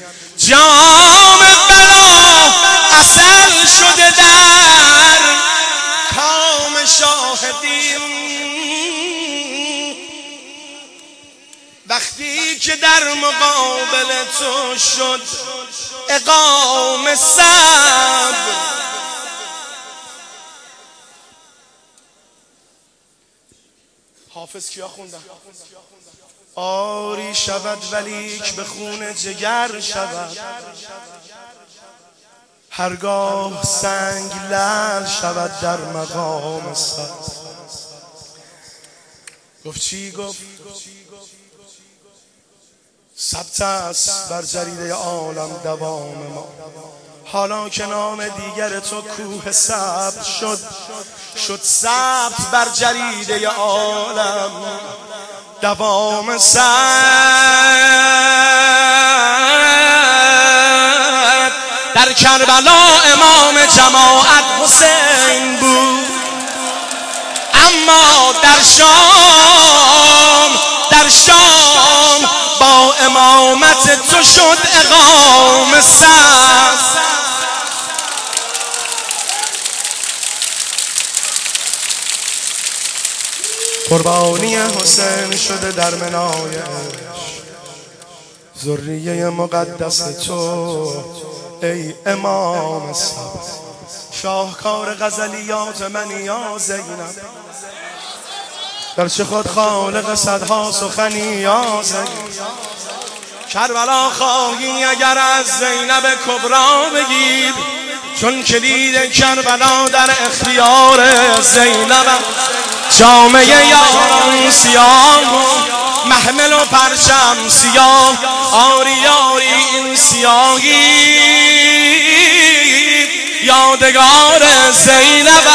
جام بلا اصل شده در کام شاهدین. وقتی که در مقابل تو شد اقام صبر، حافظ کیا خوندن؟ آری شود ولیک به خون جگر شود، هرگاه سنگ لعل شود در مقام صبر. گفت چی؟ گفت ثبت است بر جریده عالم دوام ما، حالا که نام دیگر تو کوه صبر شد، شد ثبت بر جریده عالم دوام صبر. در کربلا امام جماعت حسین بود، اما در شام با امامت تو شد اقام صبر. قربانی حسین شده در منای ذریه مقدس تو ای امام صبر. شاهکار غزلیات من یا زینب، گرچه خود خالق صدها سخنی یا زینب. کربلا خواهی اگر از زینب کبرا بگیر، چون کلید کربلا در اختیار زینب. جامعه یاران سیاه و محمل و پرچم سیاه، آری آری این سیاهی یادگار زینب.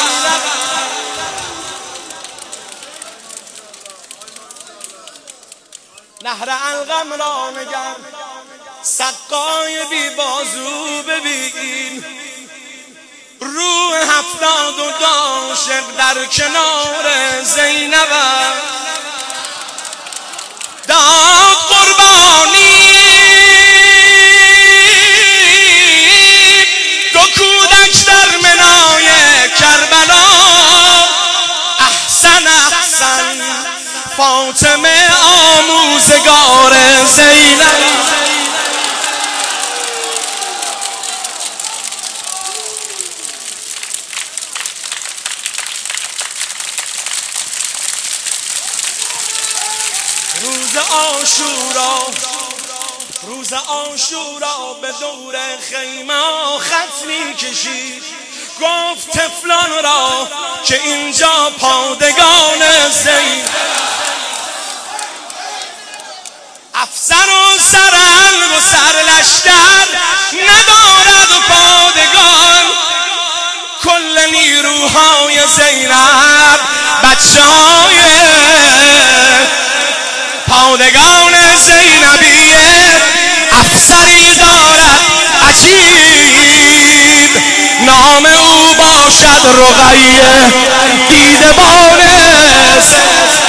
نهر القم را نگر، سقای بی بازو ببین، روح 72 عاشق در کنار زینب. داد قربانی دو کودک در منای کربلا، احسن احسن فاطمه آموزگار زینب. روز عاشورا به دور خیمه خط می کشید، گفت طفلان را که اینجا پادگان زینب. افسر و سرهنگ و سرلشکر ندارد پادگان، کل نیروهای زینب بچه‌های پادگان زینبیه. افسری دارد عجیب، نام او باشد رقیه دیدبان